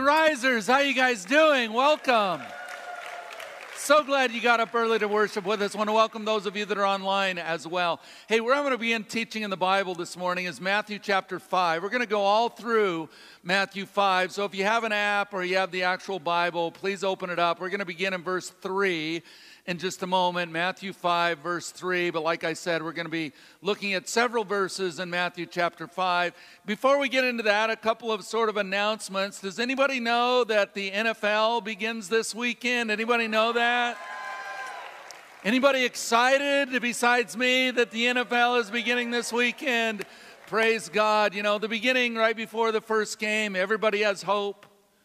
Risers, how you guys doing? Welcome. So glad you got up early to worship with us. I want to welcome those of you that are online as well. Hey, where I'm going to begin teaching in the Bible this morning is Matthew chapter 5. We're going to go all through Matthew 5. So if you have an app or you have the actual Bible, please open it up. We're going to begin in verse 3 in just a moment, Matthew 5, verse 3. But like I said, we're going to be looking at several verses in Matthew chapter 5. Before we get into that, a couple of sort of announcements. Does anybody know that the NFL begins this weekend? Anybody know that? Anybody excited besides me that the NFL is beginning this weekend? Praise God. You know, the beginning right before the first game, everybody has hope.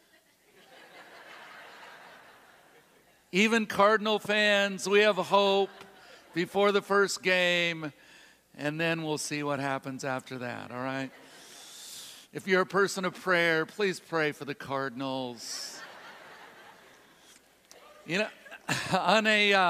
Even Cardinal fans, we have hope before the first game, and then we'll see what happens after that, all right? If you're a person of prayer, please pray for the Cardinals. You know, on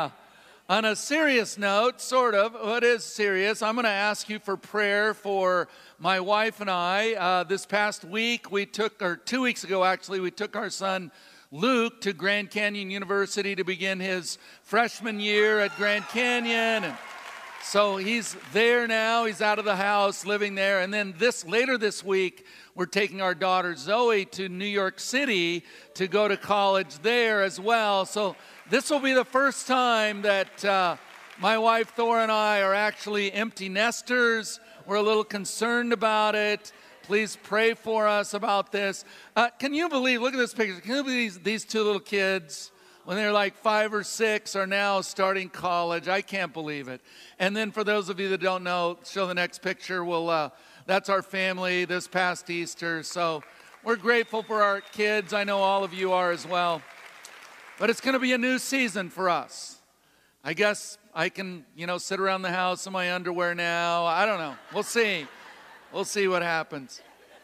a serious note, sort of, it is serious, I'm going to ask you for prayer for my wife and I. This past week, 2 weeks ago actually, we took our son Luke to Grand Canyon University to begin his freshman year at Grand Canyon. And so he's there now. He's out of the house, living there. And then later this week, we're taking our daughter Zoe to New York City to go to college there as well. So this will be the first time that my wife Thora and I are actually empty nesters. We're a little concerned about it. Please pray for us about this. Can you believe, look at this picture, can you believe these two little kids, when they're like 5 or 6, are now starting college? I can't believe it. And then for those of you that don't know, show the next picture. That's our family this past Easter. So we're grateful for our kids. I know all of you are as well. But it's going to be a new season for us. I guess I can, sit around the house in my underwear now. I don't know. We'll see. We'll see what happens.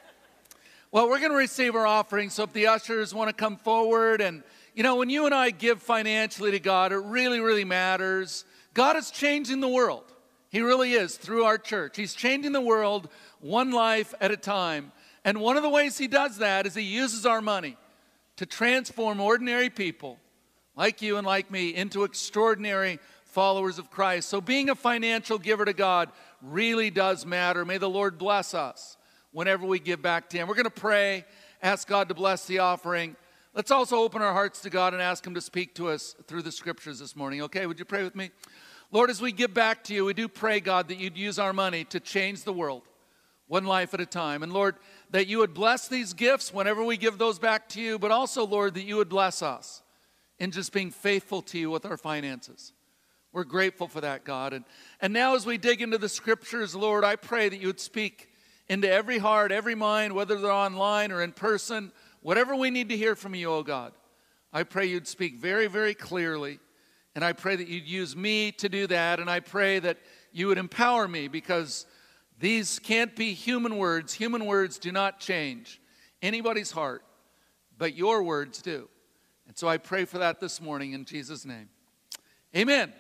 Well, we're going to receive our offering, so if the ushers want to come forward, and when you and I give financially to God, it really, really matters. God is changing the world. He really is, through our church. He's changing the world one life at a time. And one of the ways he does that is he uses our money to transform ordinary people like you and like me into extraordinary followers of Christ. So being a financial giver to God really does matter. May the Lord bless us whenever we give back to him. We're going to pray, ask God to bless the offering. Let's also open our hearts to God and ask him to speak to us through the scriptures this morning. Okay, would you pray with me? Lord, as we give back to you, we do pray, God, that you'd use our money to change the world one life at a time. And Lord, that you would bless these gifts whenever we give those back to you, but also, Lord, that you would bless us in just being faithful to you with our finances. We're grateful for that, God. And now as we dig into the scriptures, Lord, I pray that you would speak into every heart, every mind, whether they're online or in person, whatever we need to hear from you, oh God. I pray you'd speak very, very clearly, and I pray that you'd use me to do that, and I pray that you would empower me, because these can't be human words. Human words do not change anybody's heart, but your words do. And so I pray for that this morning in Jesus' name. Amen.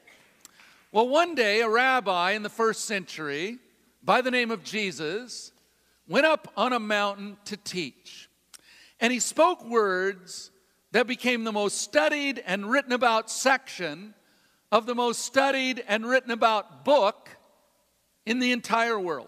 Well, one day, a rabbi in the first century by the name of Jesus went up on a mountain to teach. And he spoke words that became the most studied and written about section of the most studied and written about book in the entire world.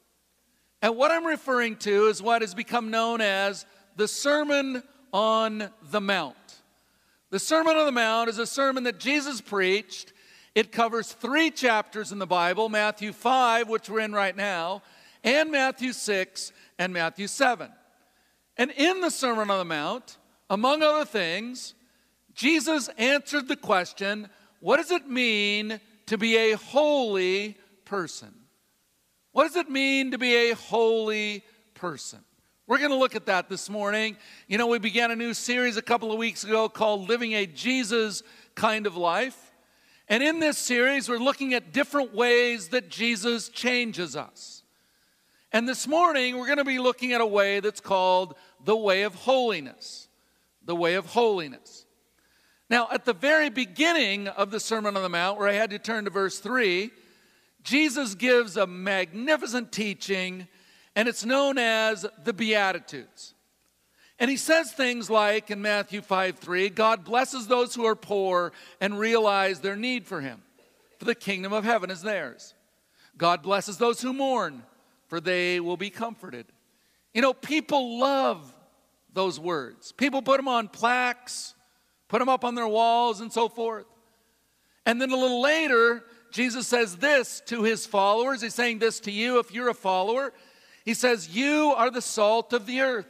And what I'm referring to is what has become known as the Sermon on the Mount. The Sermon on the Mount is a sermon that Jesus preached. It covers 3 chapters in the Bible, Matthew 5, which we're in right now, and Matthew 6 and Matthew 7. And in the Sermon on the Mount, among other things, Jesus answered the question, what does it mean to be a holy person? What does it mean to be a holy person? We're going to look at that this morning. We began a new series a couple of weeks ago called Living a Jesus Kind of Life. And in this series, we're looking at different ways that Jesus changes us. And this morning, we're going to be looking at a way that's called the way of holiness. The way of holiness. Now, at the very beginning of the Sermon on the Mount, where I had to turn to verse 3, Jesus gives a magnificent teaching, and it's known as the Beatitudes. And he says things like in Matthew 5:3, God blesses those who are poor and realize their need for him, for the kingdom of heaven is theirs. God blesses those who mourn, for they will be comforted. You know, people love those words. People put them on plaques, put them up on their walls and so forth. And then a little later, Jesus says this to his followers. He's saying this to you if you're a follower. He says, you are the salt of the earth.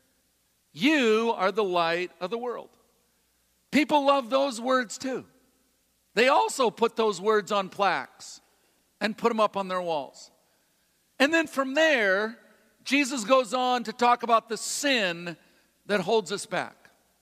You are the light of the world. People love those words too. They also put those words on plaques and put them up on their walls. And then from there, Jesus goes on to talk about the sin that holds us back.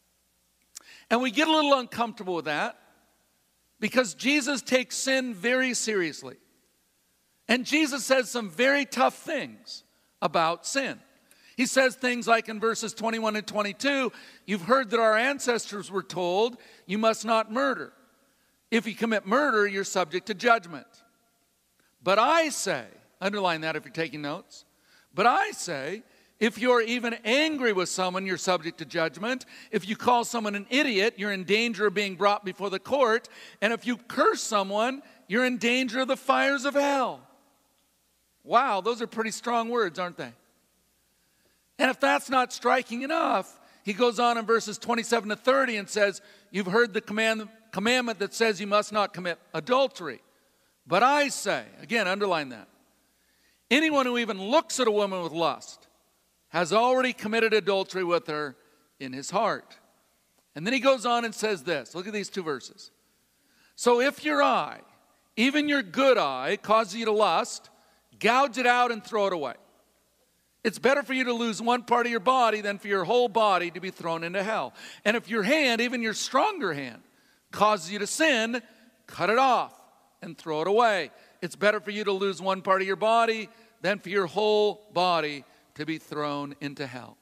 And we get a little uncomfortable with that because Jesus takes sin very seriously. And Jesus says some very tough things about sin. He says things like in verses 21 and 22, you've heard that our ancestors were told, you must not murder. If you commit murder, you're subject to judgment. But I say, underline that if you're taking notes, but I say, if you're even angry with someone, you're subject to judgment. If you call someone an idiot, you're in danger of being brought before the court. And if you curse someone, you're in danger of the fires of hell. Wow, those are pretty strong words, aren't they? And if that's not striking enough, he goes on in verses 27 to 30 and says, you've heard the commandment that says you must not commit adultery. But I say, again, underline that, anyone who even looks at a woman with lust has already committed adultery with her in his heart. And then he goes on and says this. Look at these two verses. So if your eye, even your good eye, causes you to lust, gouge it out and throw it away. It's better for you to lose one part of your body than for your whole body to be thrown into hell. And if your hand, even your stronger hand, causes you to sin, cut it off and throw it away. It's better for you to lose one part of your body than for your whole body to be thrown into hell.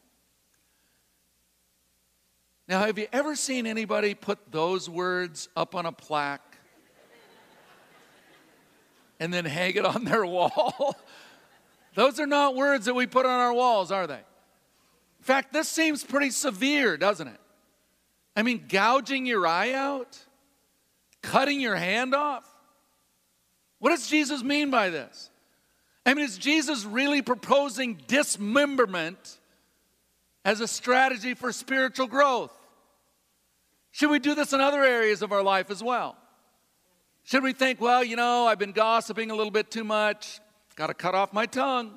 Now, have you ever seen anybody put those words up on a plaque and then hang it on their wall? Those are not words that we put on our walls, are they? In fact, this seems pretty severe, doesn't it? I mean, gouging your eye out? Cutting your hand off? What does Jesus mean by this? I mean, is Jesus really proposing dismemberment as a strategy for spiritual growth? Should we do this in other areas of our life as well? Should we think, well, you know, I've been gossiping a little bit too much. Got to cut off my tongue.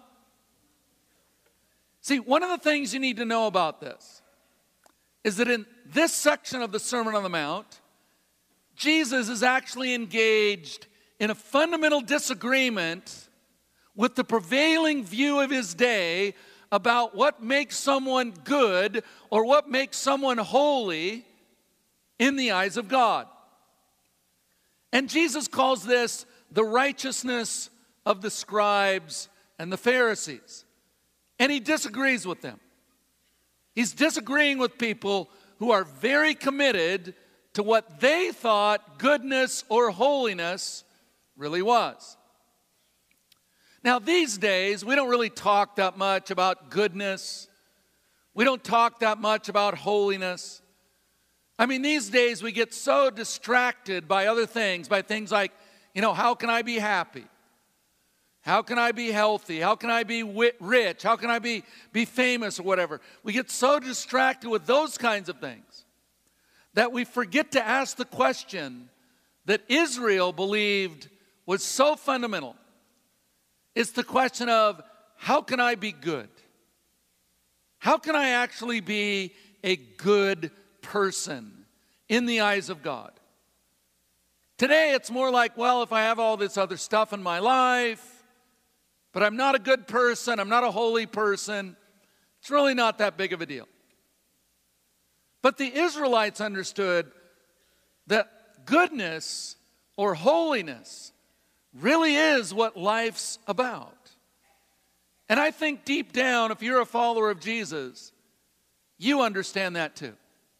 See, one of the things you need to know about this is that in this section of the Sermon on the Mount, Jesus is actually engaged in a fundamental disagreement with the prevailing view of his day about what makes someone good or what makes someone holy in the eyes of God. And Jesus calls this the righteousness of the scribes and the Pharisees. And he disagrees with them. He's disagreeing with people who are very committed to what they thought goodness or holiness really was. Now, these days, we don't really talk that much about goodness. We don't talk that much about holiness. I mean, these days we get so distracted by other things, by things like, you know, how can I be happy? How can I be healthy? How can I be rich? How can I be famous or whatever? We get so distracted with those kinds of things that we forget to ask the question that Israel believed was so fundamental. It's the question of, how can I be good? How can I actually be a good person in the eyes of God? Today it's more like, well, if I have all this other stuff in my life, but I'm not a good person, I'm not a holy person, it's really not that big of a deal. But the Israelites understood that goodness or holiness really is what life's about. And I think deep down, if you're a follower of Jesus, you understand that too.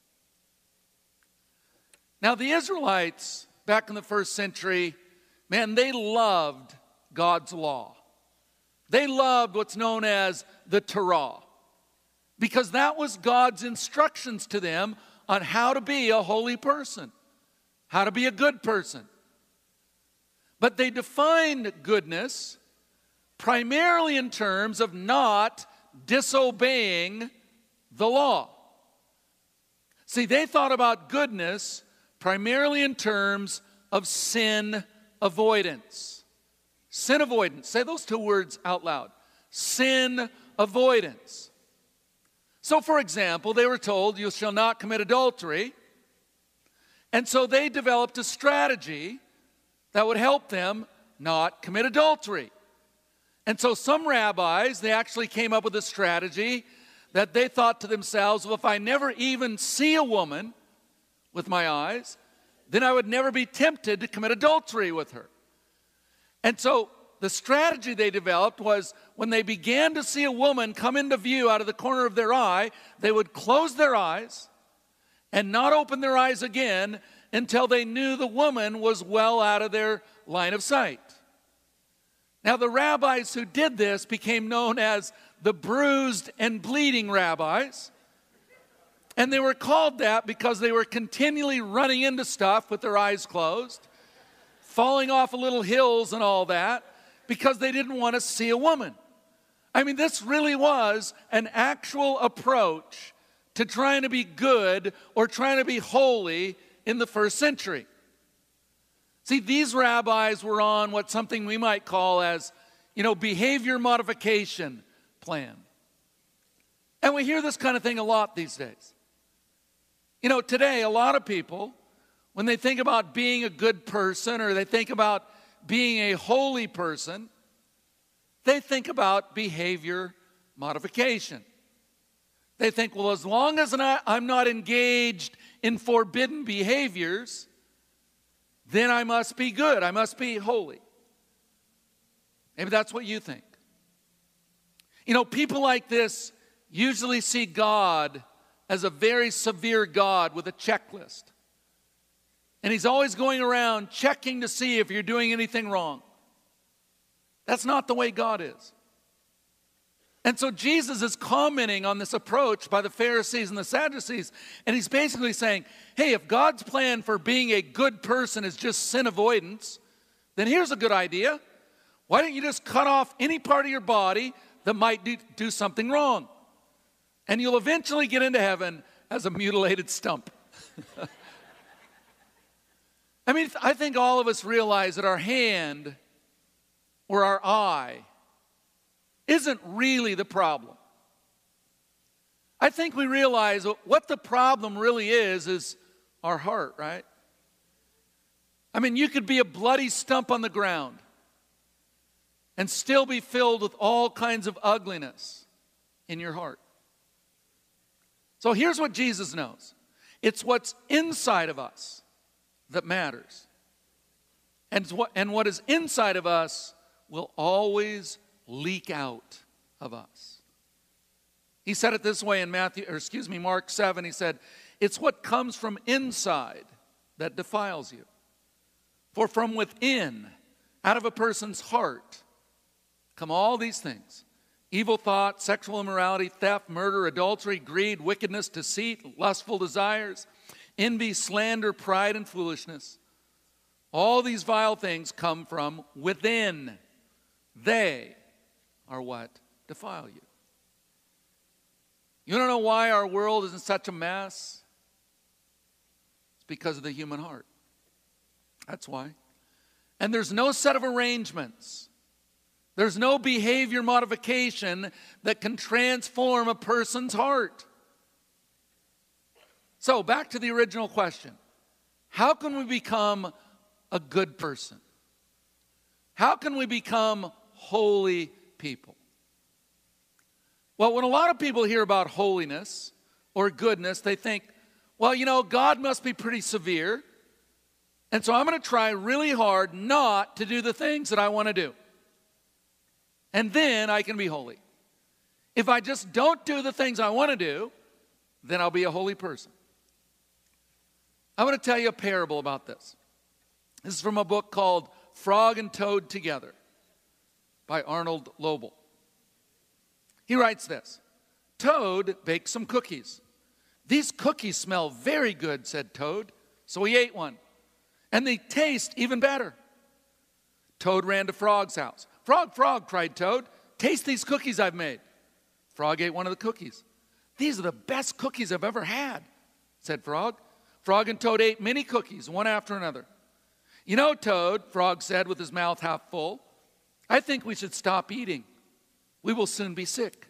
Now, the Israelites back in the first century, man, they loved God's law. They loved what's known as the Torah. because that was God's instructions to them on how to be a holy person, how to be a good person. But they defined goodness primarily in terms of not disobeying the law. See, they thought about goodness primarily in terms of sin avoidance. Sin avoidance. Say those two words out loud. Sin avoidance. So, for example, they were told, you shall not commit adultery. And so they developed a strategy that would help them not commit adultery. And so some rabbis, they actually came up with a strategy that they thought to themselves, well, if I never even see a woman with my eyes, then I would never be tempted to commit adultery with her. And so the strategy they developed was when they began to see a woman come into view out of the corner of their eye, they would close their eyes and not open their eyes again until they knew the woman was well out of their line of sight. Now, the rabbis who did this became known as the bruised and bleeding rabbis. And they were called that because they were continually running into stuff with their eyes closed, falling off of little hills and all that, because they didn't want to see a woman. I mean, this really was an actual approach to trying to be good or trying to be holy in the first century. See, these rabbis were on what something we might call as, behavior modification plan. And we hear this kind of thing a lot these days. Today, a lot of people, when they think about being a good person or they think about being a holy person, they think about behavior modification. They think, well, as long as I'm not engaged in forbidden behaviors, then I must be good. I must be holy. Maybe that's what you think. People like this usually see God as a very severe God with a checklist. And he's always going around checking to see if you're doing anything wrong. That's not the way God is. And so Jesus is commenting on this approach by the Pharisees and the Sadducees, and he's basically saying, hey, if God's plan for being a good person is just sin avoidance, then here's a good idea. Why don't you just cut off any part of your body that might do something wrong? And you'll eventually get into heaven as a mutilated stump. I think all of us realize that our hand or our eye isn't really the problem. I think we realize what the problem really is our heart, right? You could be a bloody stump on the ground and still be filled with all kinds of ugliness in your heart. So here's what Jesus knows. It's what's inside of us that matters. And what is inside of us will always leak out of us. He said it this way in Mark 7. He said, it's what comes from inside that defiles you. For from within, out of a person's heart, come all these things: evil thought, sexual immorality, theft, murder, adultery, greed, wickedness, deceit, lustful desires, envy, slander, pride, and foolishness. All these vile things come from within. They are what defile you. You don't know why our world is in such a mess? It's because of the human heart. That's why. And there's no set of arrangements. There's no behavior modification that can transform a person's heart. So, back to the original question. How can we become a good person? How can we become holy people? Well, when a lot of people hear about holiness or goodness, they think, well, God must be pretty severe, and so I'm going to try really hard not to do the things that I want to do. And then I can be holy. If I just don't do the things I want to do, then I'll be a holy person. I want to tell you a parable about this. This is from a book called Frog and Toad Together by Arnold Lobel. He writes this: Toad baked some cookies. "These cookies smell very good," said Toad. So he ate one. "And they taste even better." Toad ran to Frog's house. "Frog, Frog," cried Toad, "taste these cookies I've made." Frog ate one of the cookies. "These are the best cookies I've ever had," said Frog. Frog and Toad ate many cookies, one after another. "You know, Toad," Frog said with his mouth half full, "I think we should stop eating. We will soon be sick."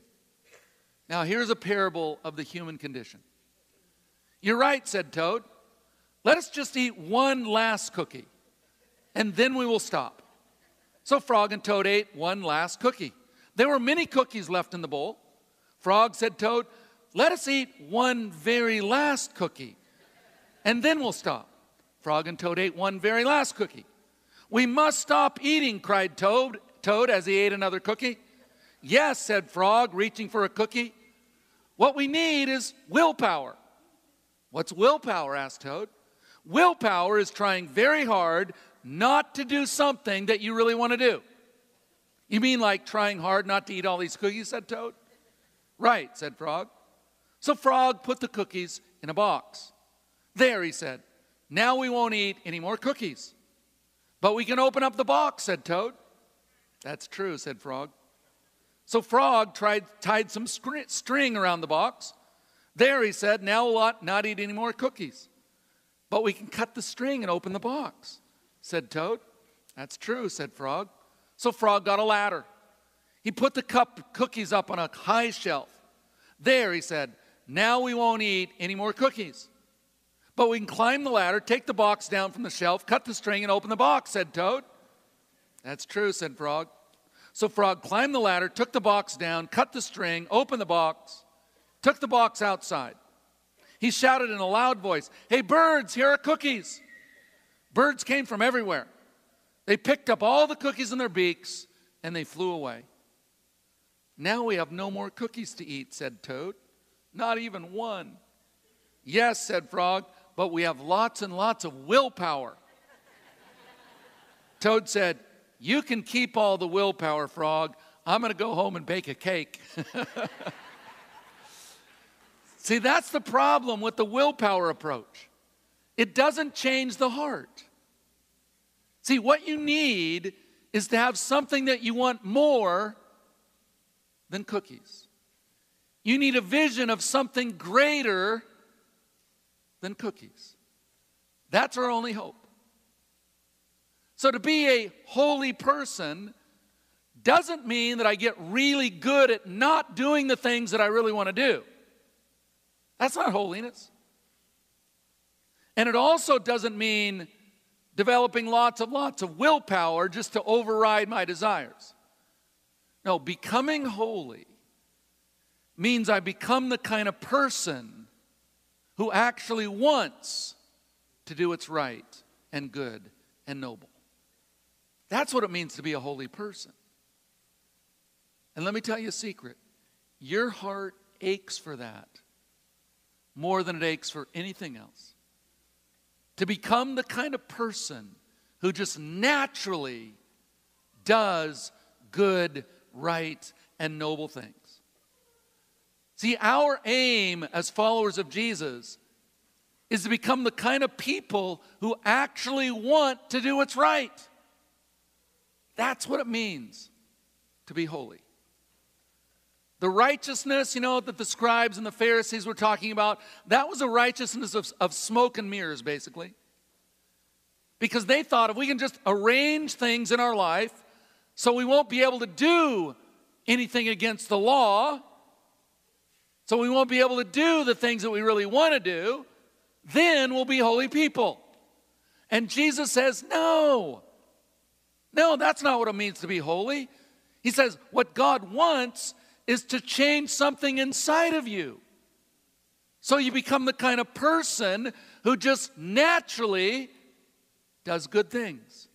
Now here's a parable of the human condition. "You're right," said Toad. "Let us just eat one last cookie, and then we will stop." So Frog and Toad ate one last cookie. There were many cookies left in the bowl. Frog said, "Toad, let us eat one very last cookie, and then we'll stop." Frog and Toad ate one very last cookie. "We must stop eating," cried Toad as he ate another cookie. "Yes," said Frog, reaching for a cookie. "What we need is willpower." "What's willpower?" asked Toad. "Willpower is trying very hard not to do something that you really want to do." "You mean like trying hard not to eat all these cookies?" said Toad. "Right," said Frog. So Frog put the cookies in a box. "There," he said, "now we won't eat any more cookies." "But we can open up the box," said Toad. "That's true," said Frog. So Frog tied some string around the box. "There," he said, "now we'll not eat any more cookies." "But we can cut the string and open the box," said Toad. "That's true," said Frog. So Frog got a ladder. He put the cookies up on a high shelf. "There," he said, "now we won't eat any more cookies." "But we can climb the ladder, take the box down from the shelf, cut the string, and open the box," said Toad. "That's true," said Frog. So Frog climbed the ladder, took the box down, cut the string, opened the box, took the box outside. He shouted in a loud voice, "Hey, birds, here are cookies." Birds came from everywhere. They picked up all the cookies in their beaks, and they flew away. "Now we have no more cookies to eat," said Toad. "Not even one." "Yes," said Frog, "but we have lots and lots of willpower." Toad said, "You can keep all the willpower, Frog. I'm going to go home and bake a cake." See, that's the problem with the willpower approach. It doesn't change the heart. See, what you need is to have something that you want more than cookies. You need a vision of something greater than cookies. That's our only hope. So to be a holy person doesn't mean that I get really good at not doing the things that I really want to do. That's not holiness. And it also doesn't mean developing lots of willpower just to override my desires. No, becoming holy means I become the kind of person who actually wants to do what's right and good and noble. That's what it means to be a holy person. And let me tell you a secret. Your heart aches for that more than it aches for anything else. To become the kind of person who just naturally does good, right, and noble things. See, our aim as followers of Jesus is to become the kind of people who actually want to do what's right. That's what it means to be holy. The righteousness, that the scribes and the Pharisees were talking about, that was a righteousness of smoke and mirrors, basically. Because they thought if we can just arrange things in our life so we won't be able to do anything against the law, so we won't be able to do the things that we really want to do, then we'll be holy people. And Jesus says, no, that's not what it means to be holy. He says, what God wants is to change something inside of you. So you become the kind of person who just naturally does good things.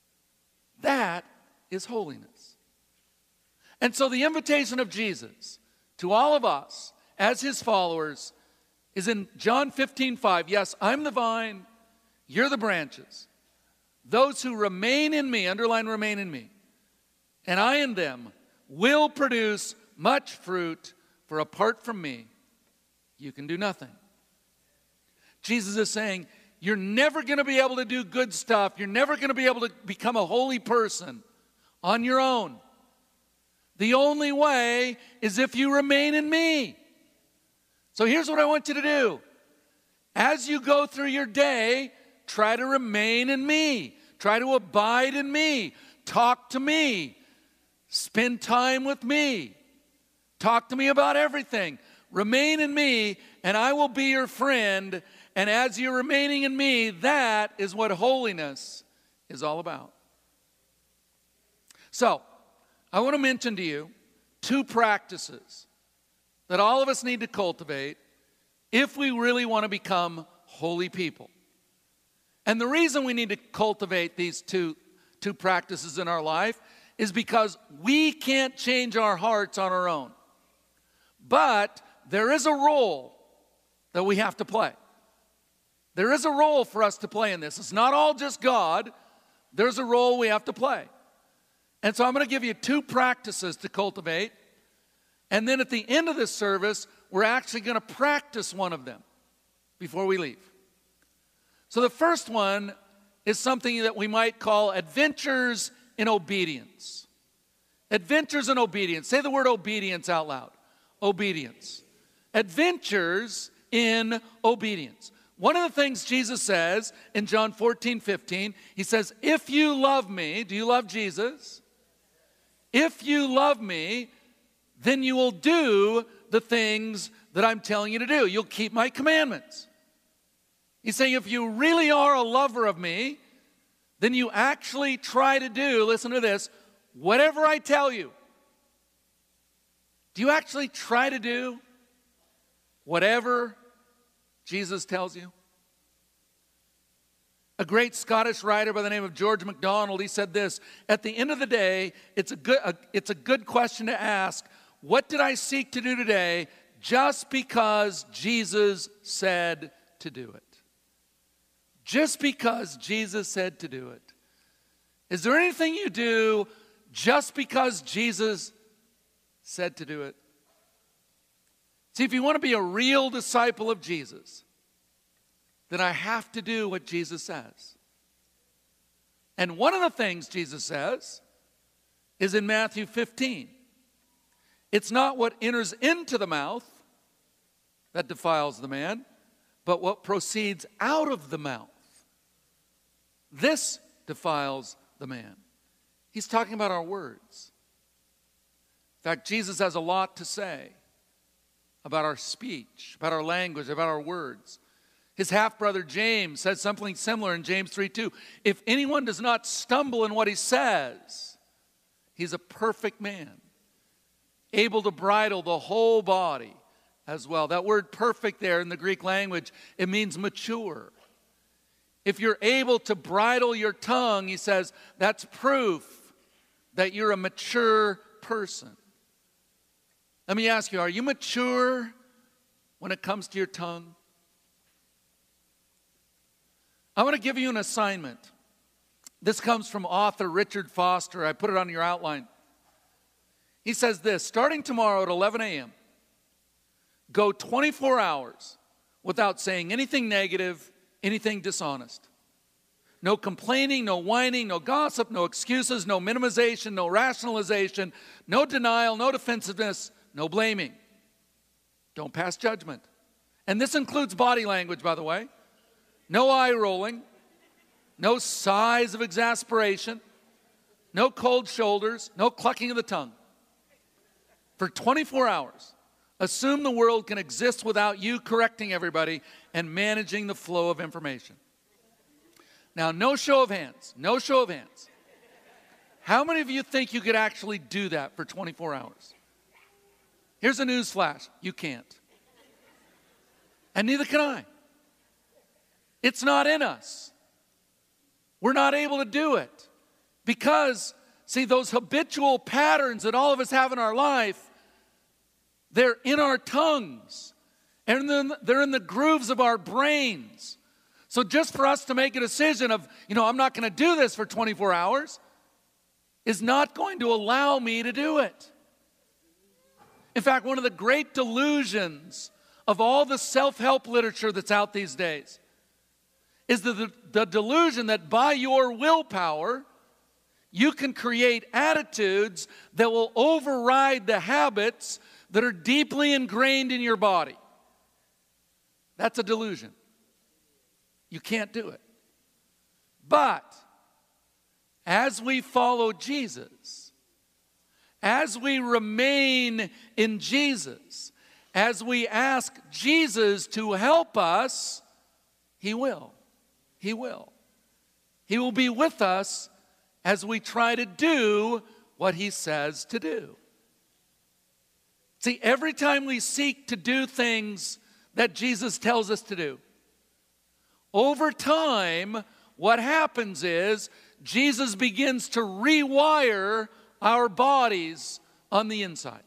That is holiness. And so the invitation of Jesus to all of us as his followers is in John 15:5. Yes, I'm the vine, you're the branches. Those who remain in me, underline remain in me, and I in them, will produce much fruit, For apart from me, you can do nothing. Jesus is saying, you're never going to be able to do good stuff. You're never going to be able to become a holy person on your own. The only way is if you remain in me. So here's what I want you to do. As you go through your day, try to remain in me. Try to abide in me. Talk to me. Spend time with me. Talk to me about everything. Remain in me, and I will be your friend. And as you're remaining in me, that is what holiness is all about. So, I want to mention to you 2 practices that all of us need to cultivate if we really want to become holy people. And the reason we need to cultivate these two practices in our life is because we can't change our hearts on our own. But there is a role that we have to play. There is a role for us to play in this. It's not all just God. There's a role we have to play. And so I'm going to give you 2 practices to cultivate. And then at the end of this service, we're actually going to practice one of them before we leave. So the first one is something that we might call adventures in obedience. Adventures in obedience. Say the word obedience out loud. Obedience. Adventures in obedience. One of the things Jesus says in John 14:15, he says, if you love me, do you love Jesus? If you love me, then you will do the things that I'm telling you to do. You'll keep my commandments. He's saying if you really are a lover of me, then you actually try to do, listen to this, whatever I tell you. Do you actually try to do whatever Jesus tells you? A great Scottish writer by the name of George MacDonald, he said this, at the end of the day, it's a good question to ask, what did I seek to do today just because Jesus said to do it? Just because Jesus said to do it. Is there anything you do just because Jesus said to do it? See, if you want to be a real disciple of Jesus, then I have to do what Jesus says. And one of the things Jesus says is in Matthew 15. It's not what enters into the mouth that defiles the man, but what proceeds out of the mouth. This defiles the man. He's talking about our words. In fact, Jesus has a lot to say about our speech, about our language, about our words. His half-brother James says something similar in James 3:2. If anyone does not stumble in what he says, he's a perfect man, able to bridle the whole body as well. That word perfect there in the Greek language, it means mature. If you're able to bridle your tongue, he says, that's proof that you're a mature person. Let me ask you, are you mature when it comes to your tongue? I want to give you an assignment. This comes from author Richard Foster. I put it on your outline. He says this, starting tomorrow at 11 a.m., go 24 hours without saying anything negative, anything dishonest. No complaining, no whining, no gossip, no excuses, no minimization, no rationalization, no denial, no defensiveness, no blaming. Don't pass judgment. And this includes body language, by the way. No eye rolling, no sighs of exasperation, no cold shoulders, no clucking of the tongue. For 24 hours, assume the world can exist without you correcting everybody and managing the flow of information. Now, no show of hands, no show of hands. How many of you think you could actually do that for 24 hours? Here's a news flash. You can't. And neither can I. It's not in us. We're not able to do it. Because, see, those habitual patterns that all of us have in our life, they're in our tongues. And then they're in the grooves of our brains. So just for us to make a decision of, I'm not going to do this for 24 hours, is not going to allow me to do it. In fact, one of the great delusions of all the self-help literature that's out these days is the delusion that by your willpower, you can create attitudes that will override the habits that are deeply ingrained in your body. That's a delusion. You can't do it. But as we follow Jesus, as we remain in Jesus, as we ask Jesus to help us, He will. He will. He will be with us as we try to do what He says to do. See, every time we seek to do things that Jesus tells us to do, over time, what happens is Jesus begins to rewire our bodies on the inside.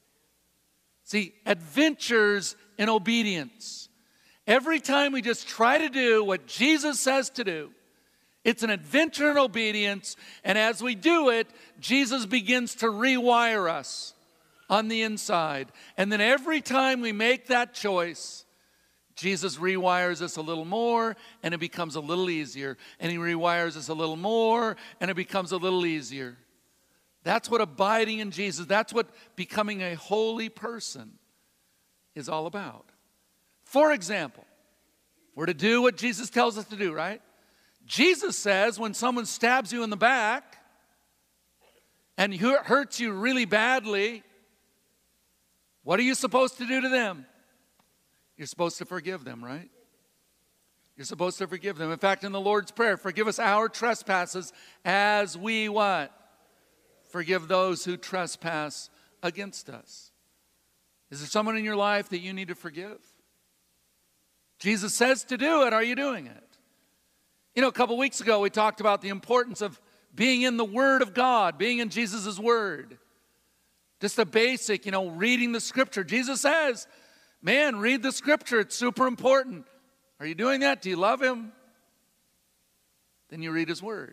See, adventures in obedience. Every time we just try to do what Jesus says to do, it's an adventure in obedience, and as we do it, Jesus begins to rewire us on the inside. And then every time we make that choice, Jesus rewires us a little more, and it becomes a little easier. And He rewires us a little more, and it becomes a little easier. That's what abiding in Jesus, that's what becoming a holy person is all about. For example, we're to do what Jesus tells us to do, right? Jesus says when someone stabs you in the back and hurts you really badly, what are you supposed to do to them? You're supposed to forgive them, right? You're supposed to forgive them. In fact, in the Lord's Prayer, forgive us our trespasses as we what? Forgive those who trespass against us. Is there someone in your life that you need to forgive? Jesus says to do it. Are you doing it? You know, a couple weeks ago, we talked about the importance of being in the Word of God, being in Jesus' Word. Just a basic, reading the Scripture. Jesus says, man, read the Scripture. It's super important. Are you doing that? Do you love Him? Then you read His Word.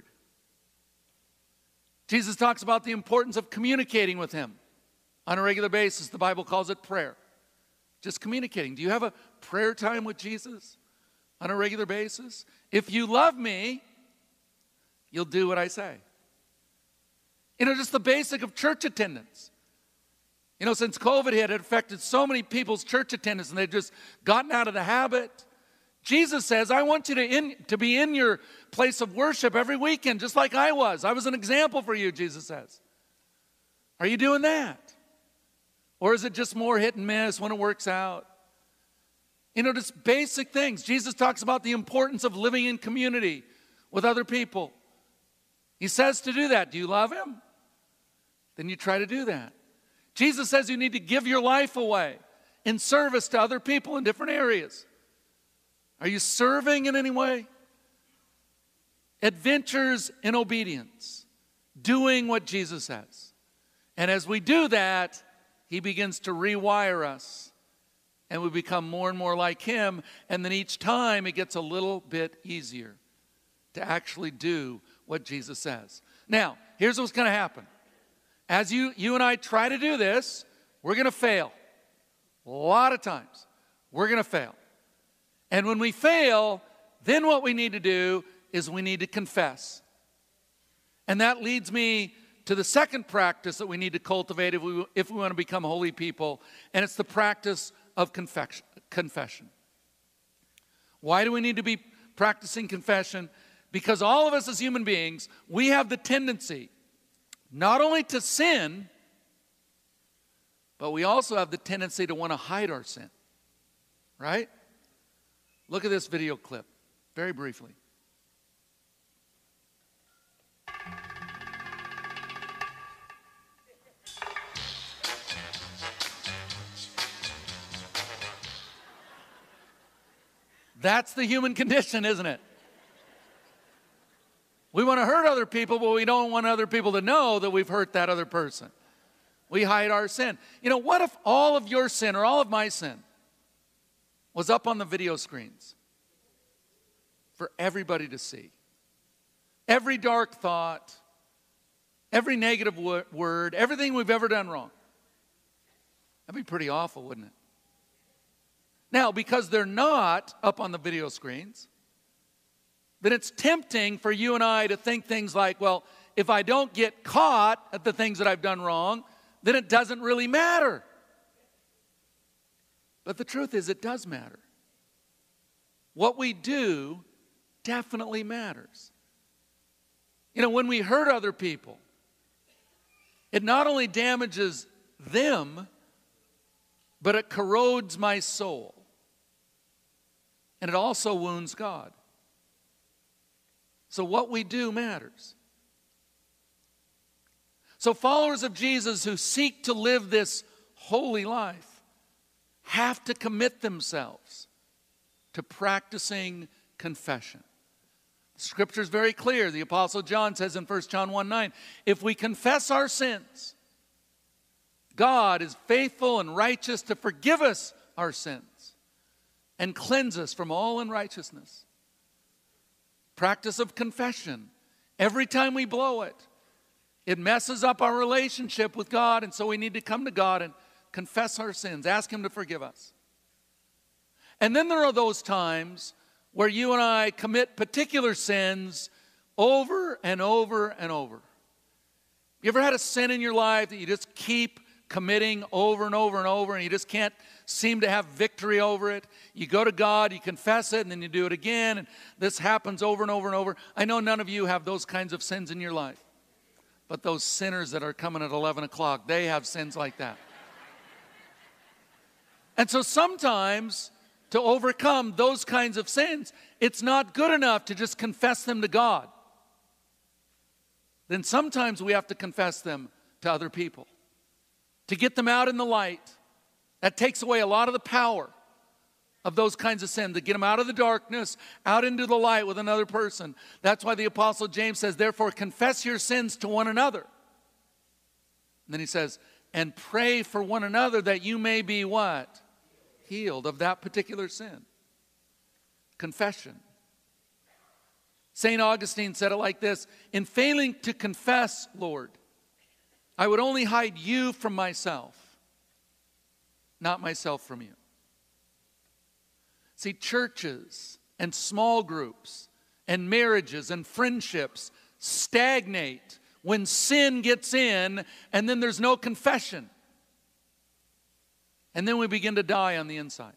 Jesus talks about the importance of communicating with Him on a regular basis. The Bible calls it prayer. Just communicating. Do you have a prayer time with Jesus on a regular basis? If you love me, you'll do what I say. Just the basic of church attendance. Since COVID hit, it affected so many people's church attendance, and they've just gotten out of the habit. Jesus says, I want you to be in your place of worship every weekend, just like I was. I was an example for you, Jesus says. Are you doing that? Or is it just more hit and miss when it works out? Just basic things. Jesus talks about the importance of living in community with other people. He says to do that. Do you love Him? Then you try to do that. Jesus says you need to give your life away in service to other people in different areas. Are you serving in any way? Adventures in obedience. Doing what Jesus says. And as we do that, He begins to rewire us. And we become more and more like Him. And then each time it gets a little bit easier to actually do what Jesus says. Now, here's what's going to happen. As you and I try to do this, we're going to fail. A lot of times, we're going to fail. And when we fail, then what we need to do is we need to confess. And that leads me to the second practice that we need to cultivate if we want to become holy people, and it's the practice of confession. Why do we need to be practicing confession? Because all of us as human beings, we have the tendency not only to sin, but we also have the tendency to want to hide our sin. Right? Look at this video clip, very briefly. That's the human condition, isn't it? We want to hurt other people, but we don't want other people to know that we've hurt that other person. We hide our sin. What if all of your sin or all of my sin was up on the video screens for everybody to see? Every dark thought, every negative word, everything we've ever done wrong. That'd be pretty awful, wouldn't it? Now, because they're not up on the video screens, then it's tempting for you and I to think things like, well, if I don't get caught at the things that I've done wrong, then it doesn't really matter. But the truth is, it does matter. What we do definitely matters. You know, when we hurt other people, it not only damages them, but it corrodes my soul. And it also wounds God. So what we do matters. So followers of Jesus who seek to live this holy life have to commit themselves to practicing confession. Scripture is very clear. The Apostle John says in 1 John 1:9, if we confess our sins, God is faithful and righteous to forgive us our sins and cleanse us from all unrighteousness. Practice of confession. Every time we blow it, it messes up our relationship with God, and so we need to come to God and confess our sins, ask Him to forgive us. And then there are those times where you and I commit particular sins over and over and over. You ever had a sin in your life that you just keep committing over and over and over, and you just can't seem to have victory over it? You go to God, you confess it, and then you do it again, and this happens over and over and over. I know none of you have those kinds of sins in your life, but those sinners that are coming at 11 o'clock, they have sins like that. And so sometimes, to overcome those kinds of sins, it's not good enough to just confess them to God. Then sometimes we have to confess them to other people, to get them out in the light. That takes away a lot of the power of those kinds of sin, to get them out of the darkness, out into the light with another person. That's why the Apostle James says, therefore confess your sins to one another. And then he says, and pray for one another that you may be what? Healed of that particular sin. Confession. St. Augustine said it like this, in failing to confess, Lord, I would only hide you from myself, not myself from you. See, churches and small groups and marriages and friendships stagnate when sin gets in and then there's no confession. And then we begin to die on the inside.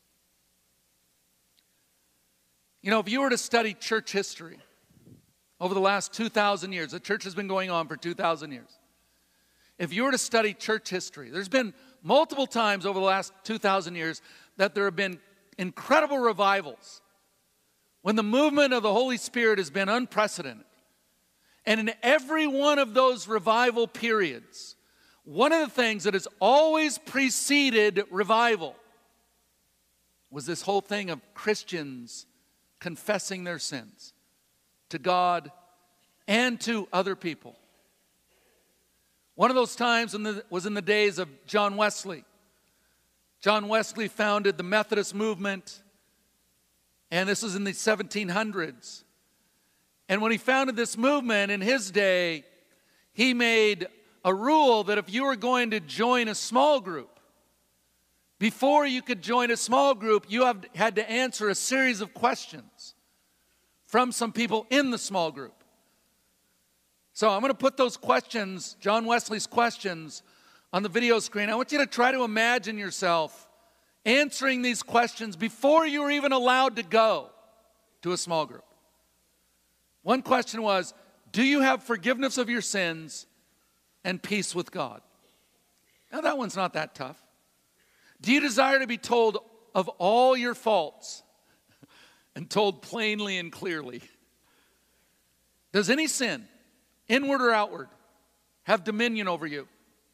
You know, if you were to study church history over the last 2,000 years, the church has been going on for 2,000 years. If you were to study church history, there's been multiple times over the last 2,000 years that there have been incredible revivals when the movement of the Holy Spirit has been unprecedented. And in every one of those revival periods, one of the things that has always preceded revival was this whole thing of Christians confessing their sins to God and to other people. One of those times was in the days of John Wesley. John Wesley founded the Methodist movement, and this was in the 1700s. And when he founded this movement in his day, he made a rule that if you were going to join a small group, before you could join a small group, you had to answer a series of questions from some people in the small group. So I'm going to put those questions, John Wesley's questions, on the video screen. I want you to try to imagine yourself answering these questions before you were even allowed to go to a small group. One question was, do you have forgiveness of your sins and peace with God? Now that one's not that tough. Do you desire to be told of all your faults and told plainly and clearly? Does any sin, inward or outward, have dominion over you?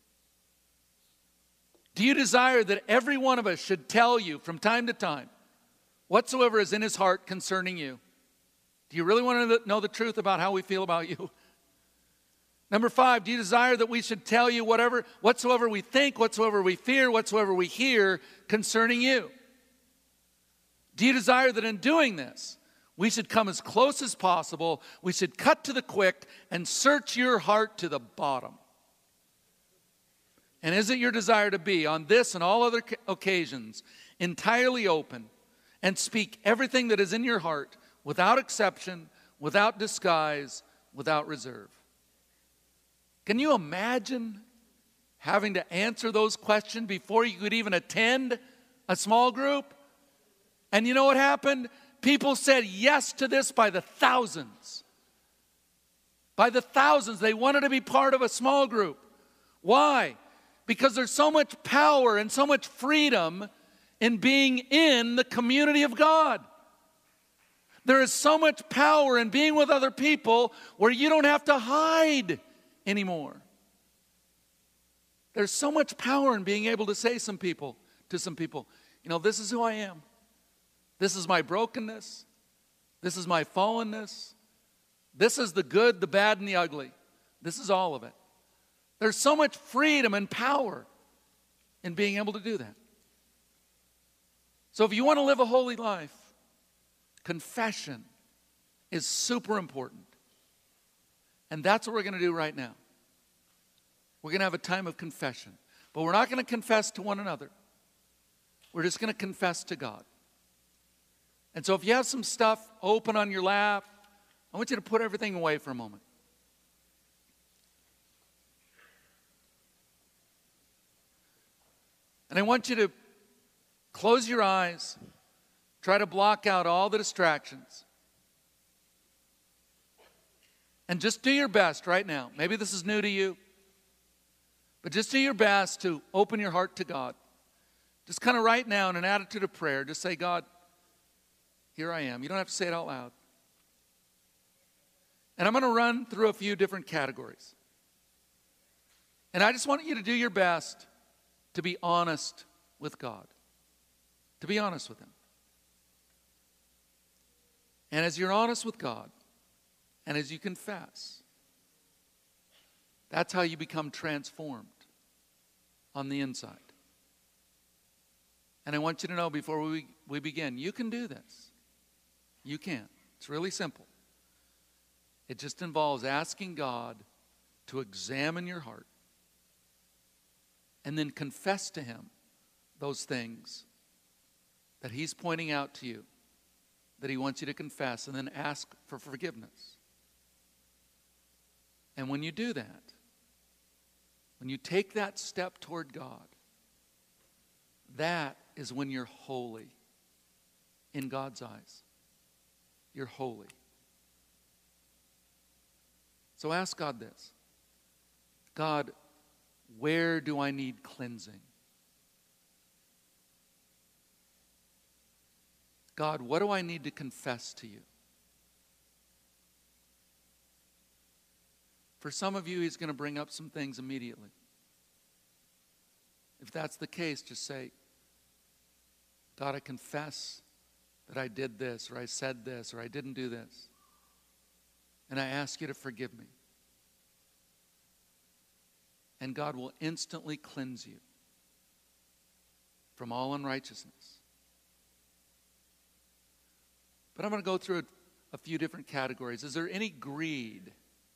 Do you desire that every one of us should tell you from time to time whatsoever is in his heart concerning you? Do you really want to know the truth about how we feel about you? Number 5, do you desire that we should tell you whatsoever we think, whatsoever we fear, whatsoever we hear concerning you? Do you desire that in doing this, we should come as close as possible, we should cut to the quick and search your heart to the bottom? And is it your desire to be, on this and all other occasions, entirely open and speak everything that is in your heart without exception, without disguise, without reserve? Can you imagine having to answer those questions before you could even attend a small group? And you know what happened? People said yes to this by the thousands. By the thousands. They wanted to be part of a small group. Why? Because there's so much power and so much freedom in being in the community of God. There is so much power in being with other people where you don't have to hide anymore. There's so much power in being able to say to some people, you know, this is who I am. This is my brokenness. This is my fallenness. This is the good, the bad, and the ugly. This is all of it. There's so much freedom and power in being able to do that. So if you want to live a holy life, confession is super important. And that's what we're going to do right now. We're going to have a time of confession. But we're not going to confess to one another. We're just going to confess to God. And so if you have some stuff open on your lap, I want you to put everything away for a moment. And I want you to close your eyes, try to block out all the distractions. And just do your best right now. Maybe this is new to you, but just do your best to open your heart to God. Just kind of right now in an attitude of prayer, just say, God, here I am. You don't have to say it out loud. And I'm going to run through a few different categories. And I just want you to do your best to be honest with God. To be honest with Him. And as you're honest with God, and as you confess, that's how you become transformed on the inside. And I want you to know before we begin, you can do this. You can. It's really simple. It just involves asking God to examine your heart and then confess to Him those things that He's pointing out to you, that He wants you to confess, and then ask for forgiveness. And when you do that, when you take that step toward God, that is when you're holy in God's eyes. You're holy. So ask God this. God, where do I need cleansing? God, what do I need to confess to you? For some of you, He's going to bring up some things immediately. If that's the case, just say, God, I confess that I did this, or I said this, or I didn't do this. And I ask you to forgive me. And God will instantly cleanse you from all unrighteousness. But I'm going to go through a few different categories. Is there any greed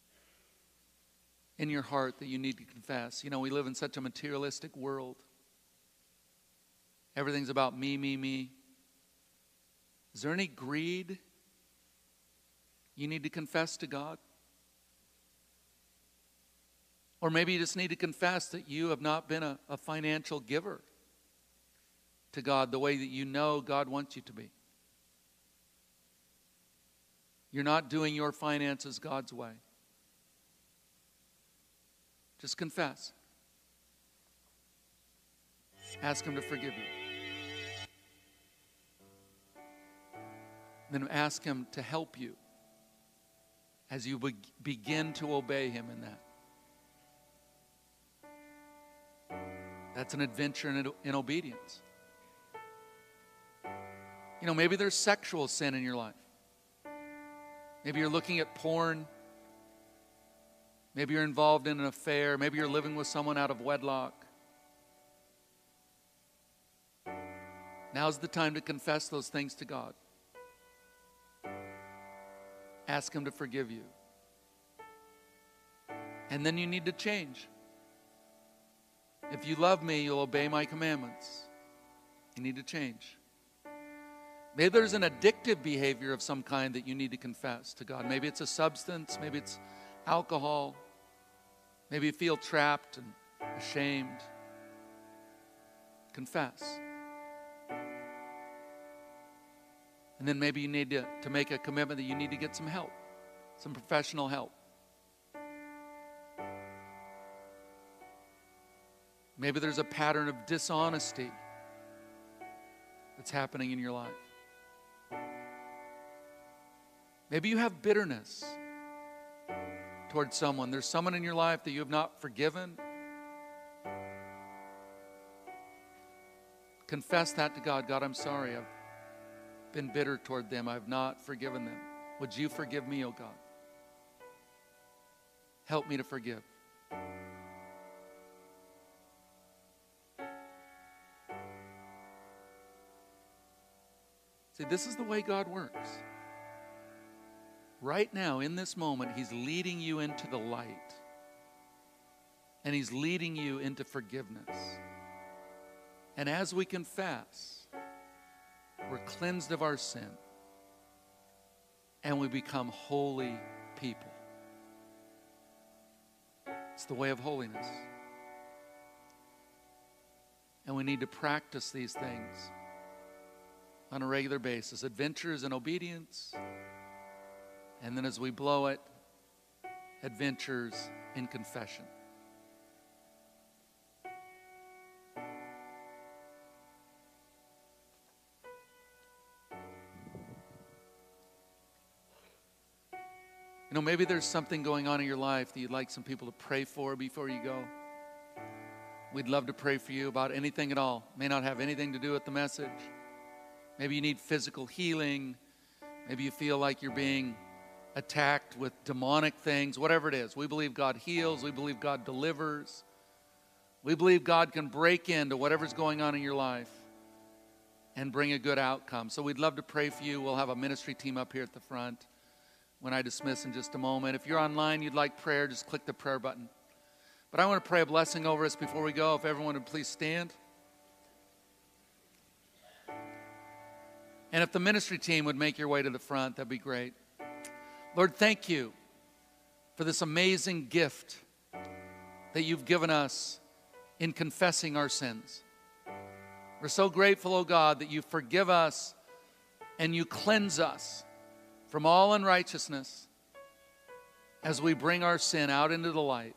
in your heart that you need to confess? You know, we live in such a materialistic world. Everything's about me, me, me. Is there any greed you need to confess to God? Or maybe you just need to confess that you have not been a financial giver to God the way that you know God wants you to be. You're not doing your finances God's way. Just confess. Ask Him to forgive you. Then ask Him to help you as you begin to obey Him in that. That's an adventure in obedience. You know, maybe there's sexual sin in your life. Maybe you're looking at porn. Maybe you're involved in an affair. Maybe you're living with someone out of wedlock. Now's the time to confess those things to God. Ask Him to forgive you. And then you need to change. If you love me, you'll obey my commandments. You need to change. Maybe there's an addictive behavior of some kind that you need to confess to God. Maybe it's a substance. Maybe it's alcohol. Maybe you feel trapped and ashamed. Confess. And then maybe you need to make a commitment that you need to get some help, some professional help. Maybe there's a pattern of dishonesty that's happening in your life. Maybe you have bitterness towards someone. There's someone in your life that you have not forgiven. Confess that to God. God, I'm sorry. I've been bitter toward them. I've not forgiven them. Would you forgive me, oh God? Help me to forgive. See, this is the way God works. Right now, in this moment, He's leading you into the light. And He's leading you into forgiveness. And as we confess, we're cleansed of our sin. And we become holy people. It's the way of holiness. And we need to practice these things on a regular basis. Adventures in obedience. And then as we blow it, adventures in confession. You know, maybe there's something going on in your life that you'd like some people to pray for before you go. We'd love to pray for you about anything at all. May not have anything to do with the message. Maybe you need physical healing. Maybe you feel like you're being attacked with demonic things, whatever it is. We believe God heals. We believe God delivers. We believe God can break into whatever's going on in your life and bring a good outcome. So we'd love to pray for you. We'll have a ministry team up here at the front when I dismiss in just a moment. If you're online, you'd like prayer, just click the prayer button. But I want to pray a blessing over us before we go. If everyone would please stand. And if the ministry team would make your way to the front, that'd be great. Lord, thank you for this amazing gift that you've given us in confessing our sins. We're so grateful, oh God, that you forgive us and you cleanse us from all unrighteousness as we bring our sin out into the light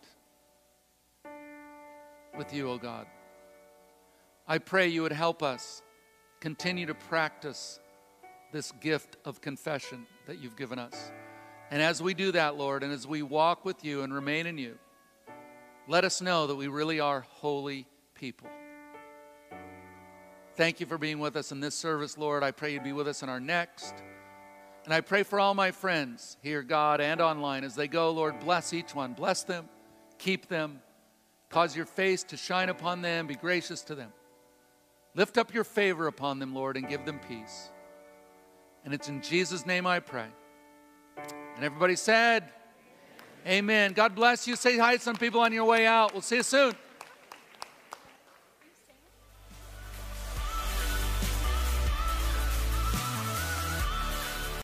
with you, oh God. I pray you would help us continue to practice this gift of confession that you've given us. And as we do that, Lord, and as we walk with you and remain in you, let us know that we really are holy people. Thank you for being with us in this service, Lord. I pray you'd be with us in our next. And I pray for all my friends here, God, and online. As they go, Lord, bless each one. Bless them. Keep them. Cause your face to shine upon them. Be gracious to them. Lift up your favor upon them, Lord, and give them peace. And it's in Jesus' name I pray. And everybody said, amen. God bless you. Say hi to some people on your way out. We'll see you soon.